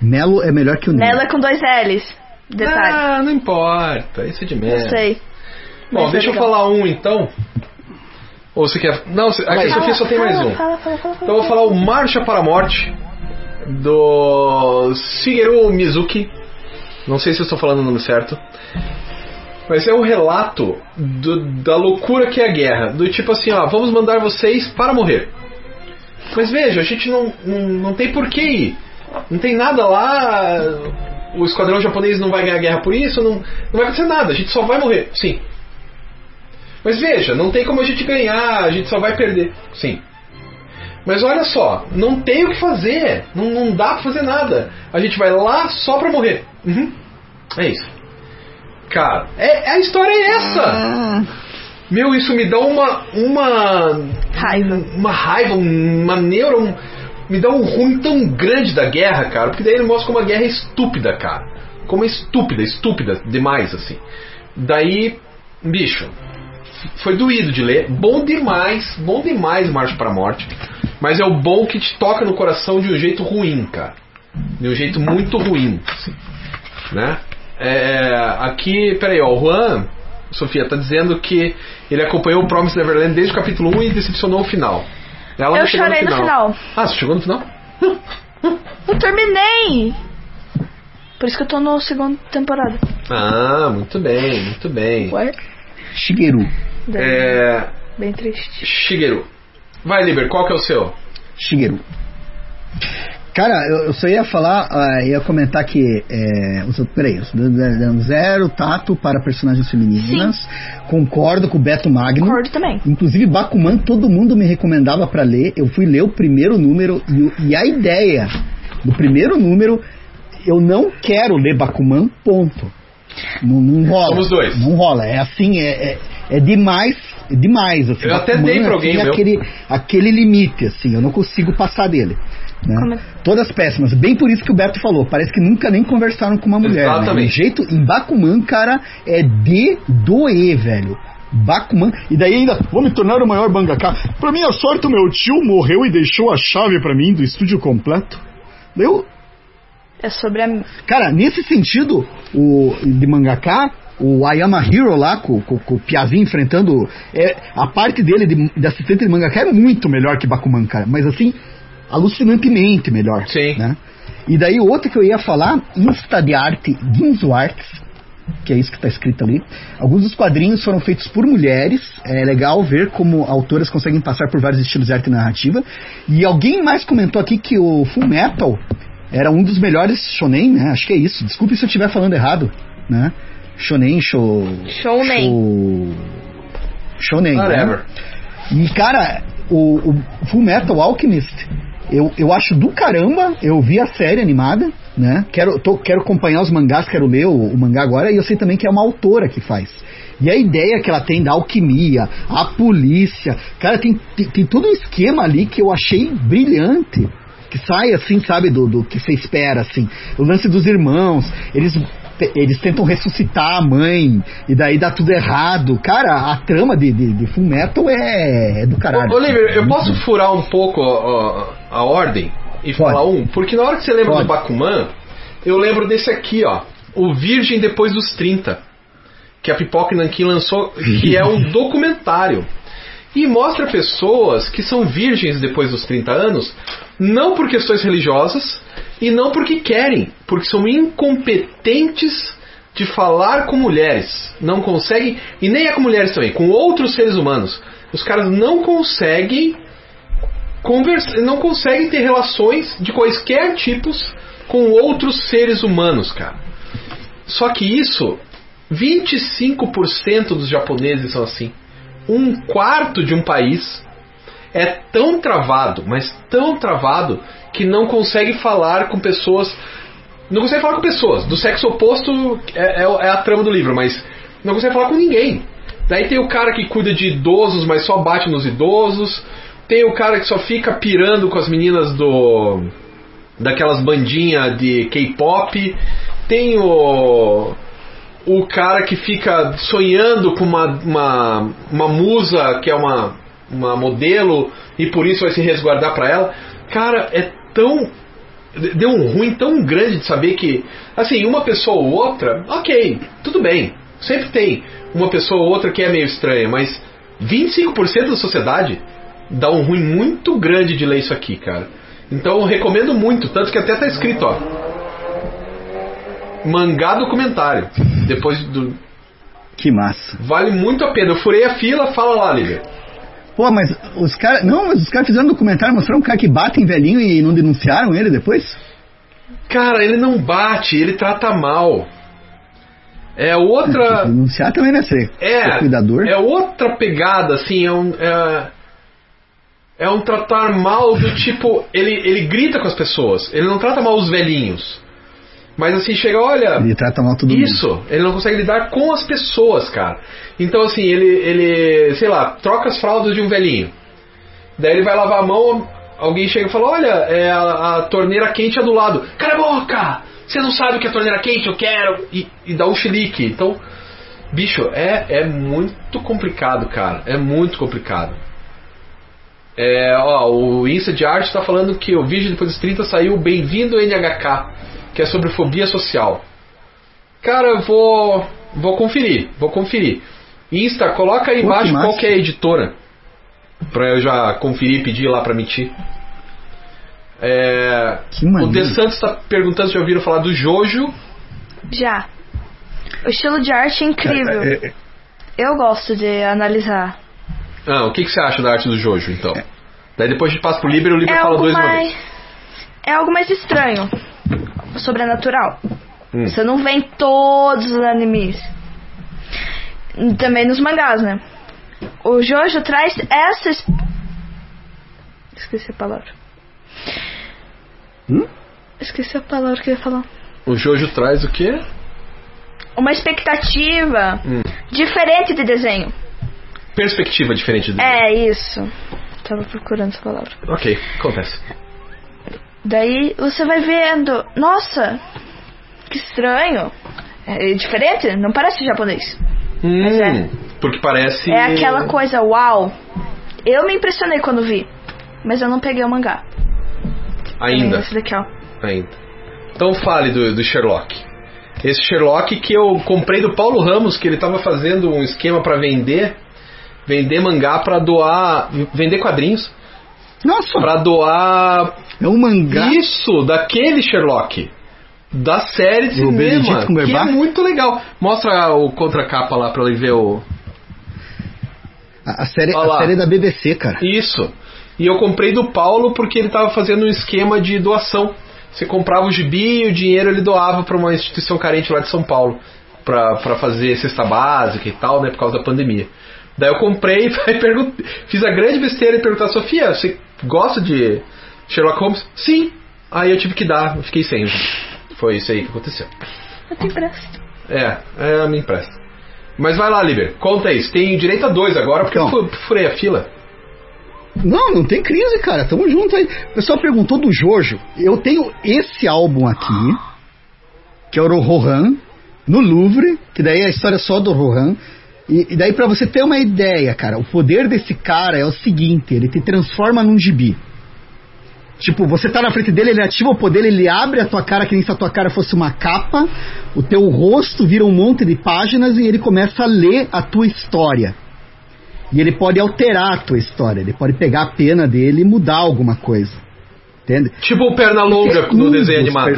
Melo é melhor que o Melo é com 2 L's. Detalhe. Ah, não importa. Esse é de merda. Eu sei. Bom, Mas deixa é eu legal. falar um então. Ou você quer... Não, aqui a Sofia só tem mais um. Fala. Então eu vou falar o Marcha para a Morte, do Shigeru Mizuki. Não sei se eu estou falando o nome certo. Mas é um relato da loucura que é a guerra. Do tipo assim, ó, vamos mandar vocês para morrer. Mas veja, a gente não tem porquê ir. Não tem nada lá. O esquadrão japonês não vai ganhar a guerra por isso. Não vai acontecer nada, a gente só vai morrer. Sim. Mas veja, não tem como a gente ganhar, a gente só vai perder. Sim. Mas olha só, não tem o que fazer. Não dá pra fazer nada. A gente vai lá só pra morrer. Uhum. É isso. Cara, a história é essa. Meu, isso me dá uma Raiva. Uma raiva, uma neura, me dá um ruim tão grande da guerra, cara. Porque daí ele mostra como a guerra é estúpida, cara. Como é estúpida demais, assim. Daí, bicho, foi doído de ler. Bom demais Marcha para a Morte. Mas é o bom que te toca no coração de um jeito ruim, cara. De um jeito muito ruim, assim, né? Aqui, peraí, ó, o Juan, Sofia, tá dizendo que ele acompanhou o Promised Neverland desde o capítulo 1 e decepcionou o final. Ela Eu chorei no final. Ah, você chegou no final? Eu terminei! Por isso que eu tô na segunda temporada. Ah, muito bem. Ué? Shigeru. Bem triste. Shigeru. Vai, Liber, qual que é o seu? Shigeru. Cara, eu só ia falar, ia comentar que peraí, dando 0 tato para personagens femininas. Sim. Concordo com o Beto Magno. Concordo também. Inclusive Bakuman, todo mundo me recomendava para ler. Eu fui ler o primeiro número e a ideia do primeiro número, eu não quero ler Bakuman, ponto. Não rola. Somos dois. Não rola. É assim, é demais. Assim, eu até dei pra alguém, aquele limite, assim, eu não consigo passar dele. Né? Todas péssimas, bem por isso que o Beto falou, parece que nunca nem conversaram com uma mulher. Exatamente. Né? O jeito em Bakuman, cara, é de doer, velho. Bakuman, e daí ainda vou me tornar o maior mangaka. Pra minha sorte, o meu tio morreu e deixou a chave pra mim do estúdio completo. É sobre a... Cara, nesse sentido, de mangaka, o I Am a Hero lá, com o Piazinho enfrentando, a parte dele de assistente de mangaka é muito melhor que Bakuman, cara, mas assim, alucinantemente melhor. Sim. Né? E daí outra que eu ia falar, Insta de Arte Ginzo Arts, que é isso que está escrito ali. Alguns dos quadrinhos foram feitos por mulheres. É legal ver como autoras conseguem passar por vários estilos de arte narrativa. E alguém mais comentou aqui que o Full Metal era um dos melhores shonen, né? Acho que é isso. Desculpe se eu estiver falando errado, né? Shounen. Whatever. Né? E cara, o Full Metal Alchemist, eu acho do caramba. Eu vi a série animada, né? Quero acompanhar os mangás, quero ler o mangá agora. E eu sei também que é uma autora que faz. E a ideia que ela tem da alquimia, a polícia, cara, tem todo um esquema ali que eu achei brilhante, que sai assim, sabe, do que você espera, assim. O lance dos irmãos, eles tentam ressuscitar a mãe, e daí dá tudo errado. Cara, a trama de Full Metal é do caralho. Oliver, eu posso furar um pouco a ordem e falar porque na hora que você lembra do Bakuman, eu lembro desse aqui, ó, O Virgem Depois dos 30, que a Pipoca e Nanquim lançou, que é um documentário. E mostra pessoas que são virgens depois dos 30 anos, não por questões religiosas e não porque querem, porque são incompetentes de falar com mulheres. Não conseguem, e nem é com mulheres também, com outros seres humanos. Os caras não conseguem não conseguem ter relações de quaisquer tipos com outros seres humanos, cara. Só que isso, 25% dos japoneses são assim. 1/4 de um país é tão travado, mas tão travado, que não consegue falar com pessoas. Não consegue falar com pessoas do sexo oposto, é a trama do livro, mas não consegue falar com ninguém. Daí tem o cara que cuida de idosos, mas só bate nos idosos. Tem o cara que só fica pirando com as meninas daquelas bandinhas de K-pop. Tem o cara que fica sonhando com uma musa que é uma modelo e por isso vai se resguardar pra ela. Cara, é deu um ruim tão grande de saber que, assim, uma pessoa ou outra, ok, tudo bem. Sempre tem uma pessoa ou outra que é meio estranha, mas 25% da sociedade dá um ruim muito grande de ler isso aqui, cara. Então eu recomendo muito, tanto que até tá escrito, ó, mangá documentário. Depois do... Que massa. Vale muito a pena. Eu furei a fila, fala lá, Lívia. Pô, mas os caras... Não, mas os caras fizeram um documentário, mostraram um cara que bate em velhinho e não denunciaram ele depois? Cara, ele não bate, ele trata mal. É outra... Denunciar também, né? Ser cuidador. É outra pegada, assim, é um tratar mal do tipo... Ele grita com as pessoas, ele não trata mal os velhinhos. Mas assim, chega, olha... Ele trata mal todo mundo. Isso, ele não consegue lidar com as pessoas, cara. Então assim, ele sei lá, troca as fraldas de um velhinho. Daí ele vai lavar a mão, alguém chega e fala, olha, a torneira quente é do lado. Cala a boca! Você não sabe o que é torneira quente? Eu quero! E dá um chilique. Então, bicho, é muito complicado, cara. É muito complicado. O Insta de Arte tá falando que o vídeo depois dos 30 saiu Bem-vindo NHK, que é sobre fobia social. Cara, eu vou conferir. Insta, coloca aí embaixo qual que é a editora, pra eu já conferir e pedir lá pra emitir. O De Santos tá perguntando se já ouviram falar do Jojo. Já. O estilo de arte é incrível. Eu gosto de analisar. O que você acha da arte do Jojo, então? Daí depois a gente passa pro Liber e o Liber fala dois uma vez. É algo mais estranho, sobrenatural. Você não vê em todos os animes. Também nos mangás, né? O Jojo traz essas... Esqueci a palavra. Esqueci a palavra que eu ia falar. O Jojo traz o quê? Uma expectativa diferente de desenho. Perspectiva diferente de desenho. É, isso. Tava procurando essa palavra. Ok, acontece. Daí você vai vendo, nossa, que estranho. É diferente, não parece japonês. Mas porque parece... É aquela coisa, uau. Eu me impressionei quando vi, mas eu não peguei o mangá. Ainda? Esse daqui, ó. Ainda. Então fale do Sherlock. Esse Sherlock que eu comprei do Paulo Ramos, que ele tava fazendo um esquema pra vender mangá pra doar, vender quadrinhos. Nossa! Pra doar... É um mangá? Isso, daquele Sherlock. Da série de cinema, que é muito legal. Mostra o contracapa lá pra ele ver o... A série da BBC, cara. Isso. E eu comprei do Paulo porque ele tava fazendo um esquema de doação. Você comprava o gibi e o dinheiro ele doava pra uma instituição carente lá de São Paulo. Pra fazer cesta básica e tal, né, por causa da pandemia. Daí eu comprei e fiz a grande besteira de perguntar, Sofia, você gosta de Sherlock Holmes? Sim. Aí eu tive que dar, eu fiquei sem. Foi isso aí que aconteceu. Eu te empresto. A minha empresta. Mas vai lá, Liber, conta isso. Tem direito a 2 agora, porque então, eu furei a fila. Não tem crise, cara. Tamo junto aí. O pessoal perguntou do Jojo. Eu tenho esse álbum aqui, que é o Rohan, no Louvre, que daí é a história só do Rohan. E daí pra você ter uma ideia, cara, o poder desse cara é o seguinte, ele te transforma num gibi. Tipo, você tá na frente dele, ele ativa o poder, ele abre a tua cara, que nem se a tua cara fosse uma capa, o teu rosto vira um monte de páginas e ele começa a ler a tua história. E ele pode alterar a tua história, ele pode pegar a pena dele e mudar alguma coisa. Entende? Tipo o Pernalonga no desenho animado.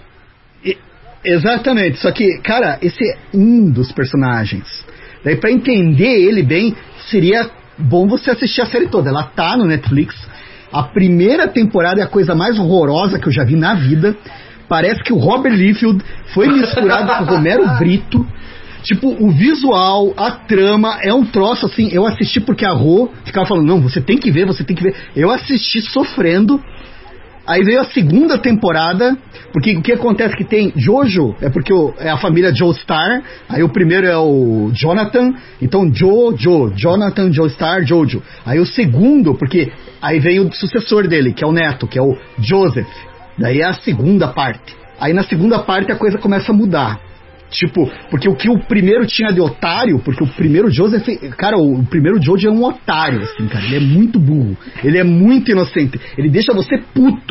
Exatamente, só que, cara, esse é um dos personagens. Daí pra entender ele bem, seria bom você assistir a série toda. Ela tá no Netflix. A primeira temporada é a coisa mais horrorosa que eu já vi na vida. Parece que o Robert Liefeld foi misturado com o Romero Brito. Tipo, o visual, a trama, é um troço assim. Eu assisti porque a Rô ficava falando, não, você tem que ver. Eu assisti sofrendo. Aí veio a segunda temporada, porque o que acontece que tem Jojo, é porque é a família Joestar, aí o primeiro é o Jonathan, então Jonathan, Joestar, Jojo. Aí o segundo, porque aí vem o sucessor dele, que é o neto, que é o Joseph. Daí é a segunda parte. Aí na segunda parte a coisa começa a mudar. Tipo, porque o que o primeiro tinha de otário, porque o primeiro Joseph, cara, o primeiro Jojo é um otário, assim, cara, ele é muito burro, ele é muito inocente, ele deixa você puto,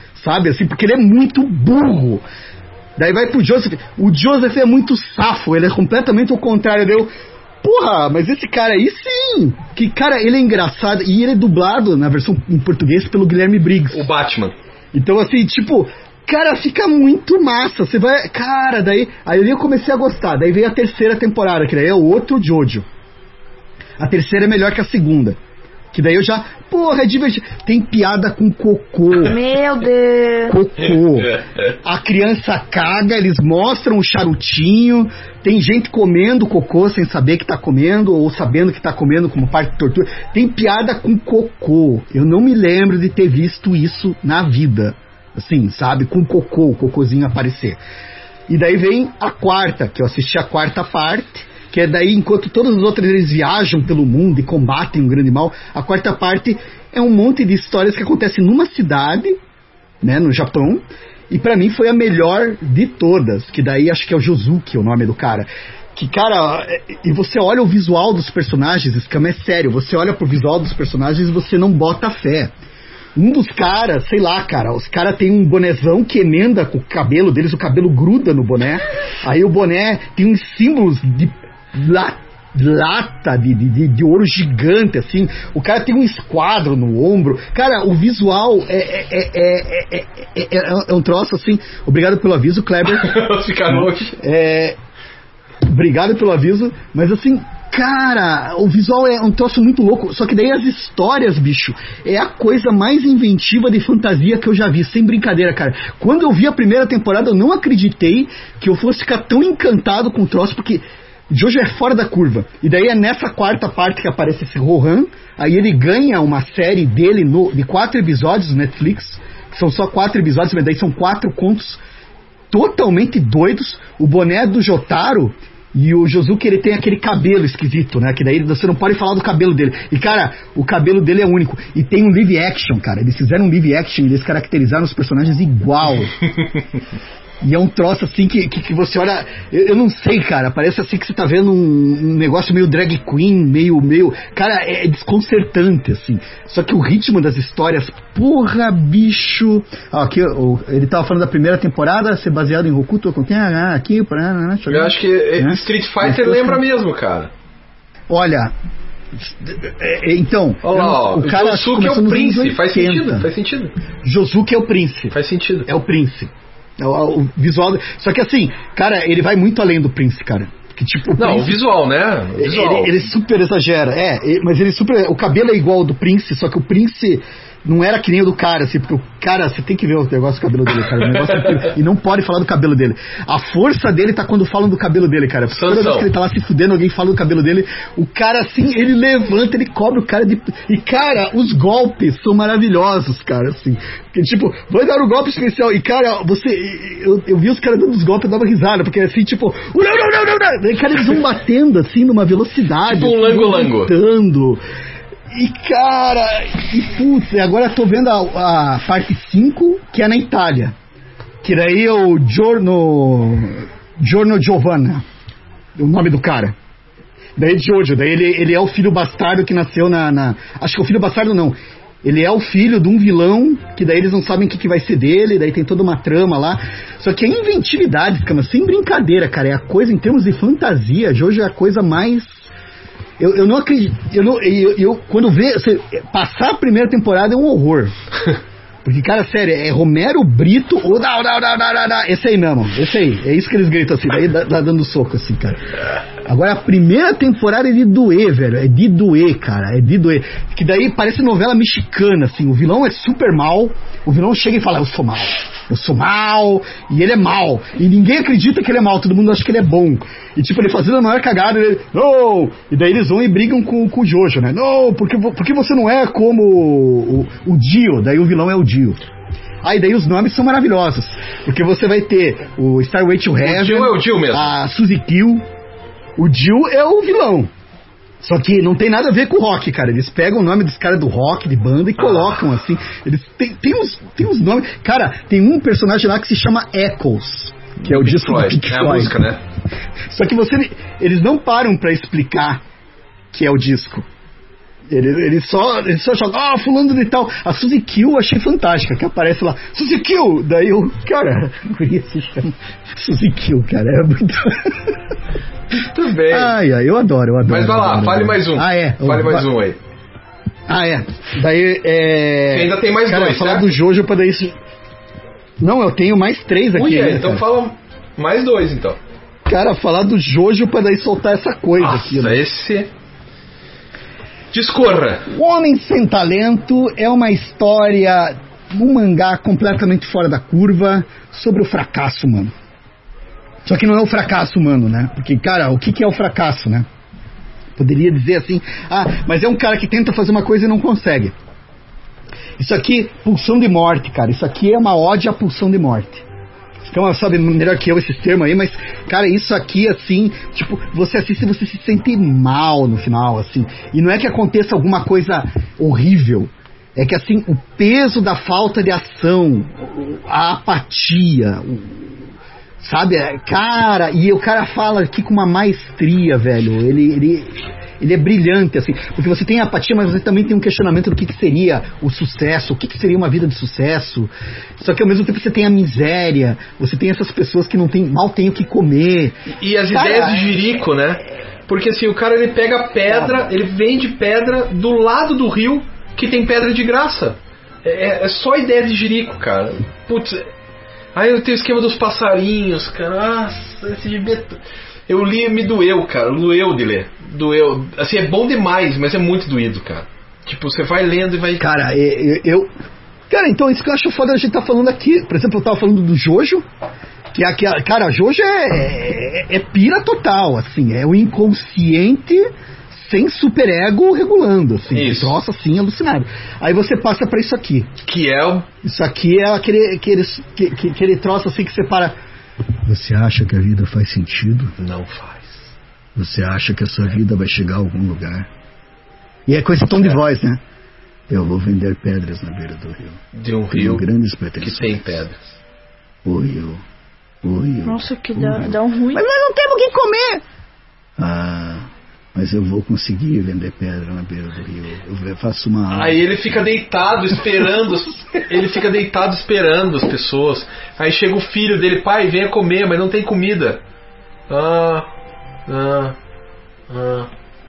sabe, assim, porque ele é muito burro. Daí vai pro Joseph, o Joseph é muito safo, ele é completamente o contrário, deu, porra, mas esse cara aí sim, que cara, ele é engraçado, e ele é dublado na versão em português pelo Guilherme Briggs. O Batman. Então assim, tipo, cara, fica muito massa, você vai, cara, daí, aí eu comecei a gostar, daí veio a terceira temporada, que daí é o outro Jojo. A terceira é melhor que a segunda. Que daí eu já... Porra, é divertido. Tem piada com cocô. Meu Deus. Cocô. A criança caga, eles mostram o charutinho. Tem gente comendo cocô sem saber que tá comendo, ou sabendo que tá comendo como parte de tortura. Tem piada com cocô. Eu não me lembro de ter visto isso na vida. Assim, sabe? Com cocô, o cocôzinho aparecer. E daí vem a quarta, que eu assisti a quarta parte. Que é daí, enquanto todas as outras eles viajam pelo mundo e combatem um grande mal, a quarta parte é um monte de histórias que acontecem numa cidade, né, no Japão, e pra mim foi a melhor de todas, que daí acho que é o Josuke, o nome do cara. Que, cara, e você olha o visual dos personagens, Scam, é sério, você olha pro visual dos personagens e você não bota fé. Um dos caras, sei lá, cara, os caras tem um bonézão que emenda com o cabelo deles, o cabelo gruda no boné, aí o boné tem uns símbolos de lata de ouro gigante, assim. O cara tem um esquadro no ombro. Cara, o visual é um troço assim. Obrigado pelo aviso, Kleber. Obrigado pelo aviso. Mas assim, cara, o visual é um troço muito louco. Só que daí as histórias, bicho, é a coisa mais inventiva de fantasia que eu já vi, sem brincadeira, cara. Quando eu vi a primeira temporada, eu não acreditei que eu fosse ficar tão encantado com o troço, porque Jojo é fora da curva. E daí é nessa quarta parte que aparece esse Rohan. Aí ele ganha uma série dele de 4 episódios no Netflix. Que são só 4 episódios, mas daí são 4 contos totalmente doidos. O boné do Jotaro e o Josuke, ele tem aquele cabelo esquisito, né? Que daí você não pode falar do cabelo dele. E, cara, o cabelo dele é único. E tem um live action, cara. Eles fizeram um live action, eles caracterizaram os personagens igual. E é um troço assim que você olha. Eu não sei, cara. Parece assim que você tá vendo um negócio meio drag queen, meio. Cara, é desconcertante, assim. Só que o ritmo das histórias, porra, bicho. Aqui, ele tava falando da primeira temporada, ser baseado em Hokuto. Aqui, eu acho que Street Fighter lembra mesmo, cara. Olha. Então, o cara Josuke é o príncipe. Faz sentido. Josuke é o príncipe. Faz sentido. É o príncipe. O visual. Só que assim, cara, ele vai muito além do Prince, cara. Que, tipo, o visual, né? O visual. Ele super exagera. Mas ele super. O cabelo é igual ao do Prince, só que o Prince não era que nem o do cara, assim, porque o cara, você tem que ver o negócio do cabelo dele, cara. O negócio e não pode falar do cabelo dele. A força dele tá quando falam do cabelo dele, cara. Toda vez que ele tá lá se fudendo, alguém fala do cabelo dele. O cara, assim, ele levanta, ele cobre o cara de. E, cara, os golpes são maravilhosos, cara, assim. Porque, tipo, vai dar um golpe especial. E, cara, eu vi os caras dando os golpes e dava risada, porque assim, tipo, não. E, cara, eles vão batendo, assim, numa velocidade. Tipo um lango-lango. E, cara, putz, agora eu tô vendo a parte 5, que é na Itália. Que daí é o Giorno Giovanna, o nome do cara. Daí Jojo, daí ele é o filho bastardo que nasceu acho que o filho bastardo não. Ele é o filho de um vilão, que daí eles não sabem o que vai ser dele, daí tem toda uma trama lá. Só que a inventividade, cara, sem brincadeira, cara, é a coisa, em termos de fantasia, Jojo é a coisa mais... Eu não acredito. Quando passar a primeira temporada é um horror. Porque, cara, sério, é Romero Brito ou esse aí mesmo, esse aí. É isso que eles gritam assim, daí dá dando soco assim, cara. Agora a primeira temporada é de doer, velho. É de doer, cara. É de doer. Que daí parece novela mexicana, assim. O vilão é super mal. O vilão chega e fala, eu sou mal, e ele é mal, e ninguém acredita que ele é mal, todo mundo acha que ele é bom, e tipo, ele fazendo a maior cagada, ele, não, e daí eles vão e brigam com o Jojo, né, não, porque você não é como o Dio, daí o vilão é o Dio. E daí os nomes são maravilhosos, porque você vai ter o Starway to Heaven, o Dio é o Dio mesmo, a Suzy Kill, o Dio é o vilão. Só que não tem nada a ver com o rock, cara. Eles pegam o nome dos caras do rock, de banda, e colocam assim. Eles tem uns nomes. Cara, tem um personagem lá que se chama Echoes, que é o disco do Pink Floyd. É a música, né? Só que eles não param pra explicar que é o disco. Ele só joga, fulano de tal. A Suzy Kill eu achei fantástica, que aparece lá, Suzy Kill! Daí eu, cara, se chama Suzy Kill, cara, é muito... Tudo bem. Eu adoro. Mas vai lá, fale mais um. Fale mais um aí. Daí, Você ainda tem mais cara, dois, falar certo? do Jojo pra daí... Não, eu tenho mais 3 aqui. Então cara. fala mais 2, então. Cara, falar do Jojo pra daí soltar essa coisa aqui, né? Esse... Discorra. O Homem Sem Talento é uma história, um mangá completamente fora da curva sobre o fracasso humano. Só que não é o fracasso humano, né? Porque, cara, o que é o fracasso, né? Poderia dizer assim, mas é um cara que tenta fazer uma coisa e não consegue. Isso aqui, pulsão de morte, cara. Isso aqui é uma ode à pulsão de morte. Então, sabe melhor que eu esses termos aí, mas, cara, isso aqui, assim, tipo, você assiste e você se sente mal no final, assim. E não é que aconteça alguma coisa horrível. É que, assim, o peso da falta de ação, a apatia, sabe? Cara, e o cara fala aqui com uma maestria, velho. Ele é brilhante, assim, porque você tem apatia, mas você também tem um questionamento do que seria o sucesso, o que seria uma vida de sucesso. Só que ao mesmo tempo você tem a miséria, você tem essas pessoas que mal têm o que comer. E as ideias de Jerico, né? Porque assim, o cara ele pega pedra, ele vende pedra do lado do rio que tem pedra de graça. É só ideia de Jerico, cara. Putz, aí eu tenho o esquema dos passarinhos, cara. Nossa, esse gibi... Eu li e me doeu, cara. Doeu de ler. Doeu. Assim, é bom demais, mas é muito doído, cara. Tipo, você vai lendo e vai... Cara, Cara, então isso que eu acho foda a gente tá falando aqui. Por exemplo, eu tava falando do Jojo, que cara, Jojo é pira total, assim. É o inconsciente sem superego regulando, assim. Isso. Troço, assim, alucinado. Aí você passa pra isso aqui. Que é o... Isso aqui é aquele troço assim que você para... Você acha que a vida faz sentido? Não faz. Você acha que a sua vida vai chegar a algum lugar? E é com esse tom de voz, né? Eu vou vender pedras na beira do rio. De um rio grandes pretensões. que tem pedras. O rio. Nossa, que dá um ruim. Mas nós não temos o que comer! Mas eu vou conseguir vender pedra na beira do rio. Eu faço uma... Aí ele fica deitado esperando. Ele fica deitado esperando as pessoas. Aí chega o filho dele, pai, venha comer, mas não tem comida.